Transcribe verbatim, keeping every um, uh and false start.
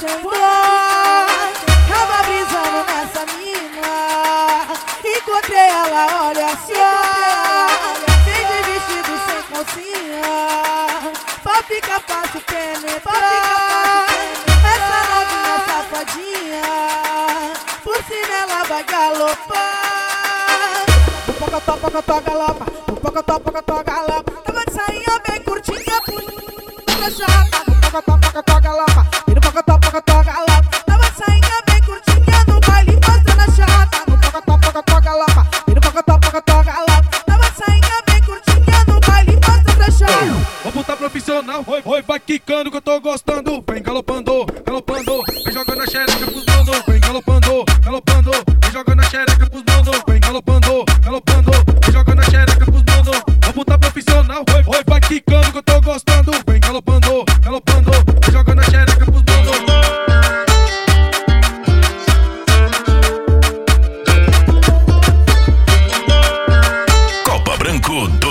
sentou. Tava brisando nessa mina, encontrei ela, olha só. Vem de vestido sem calcinha, pra ficar fácil penetrar. Essa novinha safadinha, por cima ela vai galopar. O pocotó, pocotó, galopa, o pocotó, pocotó, galopa. Tava de sainha bem curtinha, puta chata. O pocotó, pocotó, galopa, e no pocotó, pocotó, galopa. Tava de sainha bem curtinha no baile mostrando a chata. No pocotó, pocotó, galopa, e no pocotó, pocotó, galopa. Tava de sainha bem curtinha no baile mostrando a chata. Vou botar profissional, oi, oi, vai quicando que eu tô gostando. Vem galopando, galopando, vem jogando a xereca pros mano. Vem galopando, galopando, vem jogando a xereca pros mano. Vem galopando, galopando, vem jogando a xereca pros mano. Vou botar profissional, oi, oi, vai quicando que eu tô gostando. Vem galopando, galopando, vem jogando a xereca pros mano. Copa Branco